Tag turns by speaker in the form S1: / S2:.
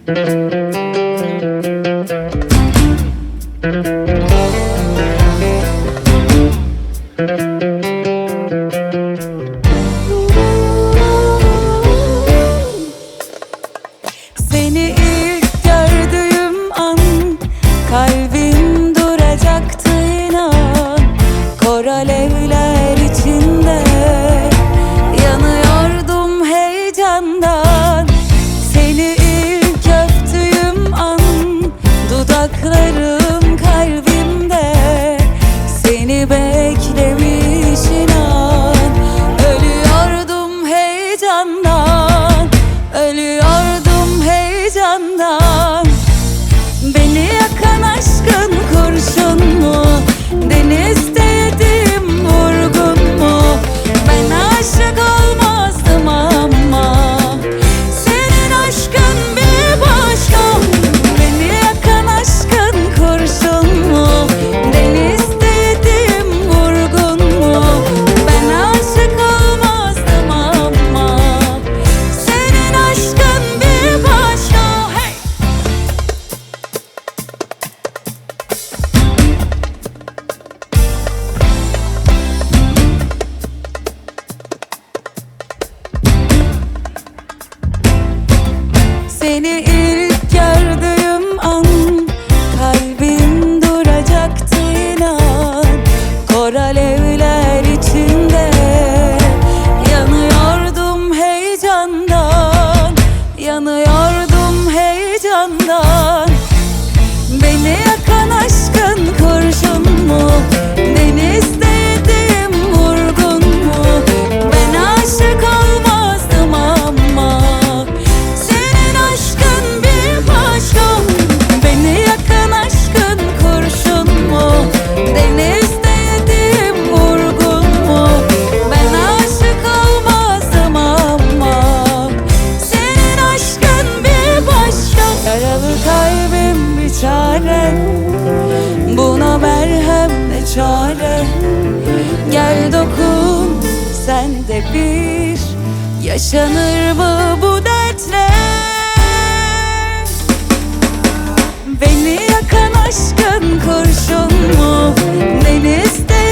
S1: Seni ilk gördüğüm an kalbim duracaktı inan. Kor alevler içinde yanıyordum heyecandan. Seni ilk öptüğüm an dudaklarım kalbimde. Seni beklemiş inan. Ölüyordum heyecandan, ölüyordum heyecandan. Beni yakan aşkın kurşun mu? Denizde yediğim vurgun mu? Ben aşık olmazdım ama senin aşkın bir başka. Beni yakan aşkın kurşun mu? Denizde yediğim vurgun mu? Ben aşık olmazdım ama senin aşkın bir başka. Hey! Seni ilk gördüğüm an kalbim duracaktı inan. Kor alevler içinde yanıyordum heyecandan, yanıyordum heyecandan. Beni yakan aşkın kurşun mu? Denizde yediğim vurgun mu? Ben aşık olmazdım ama senin aşkın bir başka. Beni yakan aşkın kurşun mu? Denizde yediğim vurgun mu? Ben aşık olmazdım ama senin aşkın bir başka. Yaralı kalbim bir çare, buna merhem ne çare. Gel dokun sen de bir, yaşanır mı bu dertle? Beni yakan aşkın kurşun mu? Denizde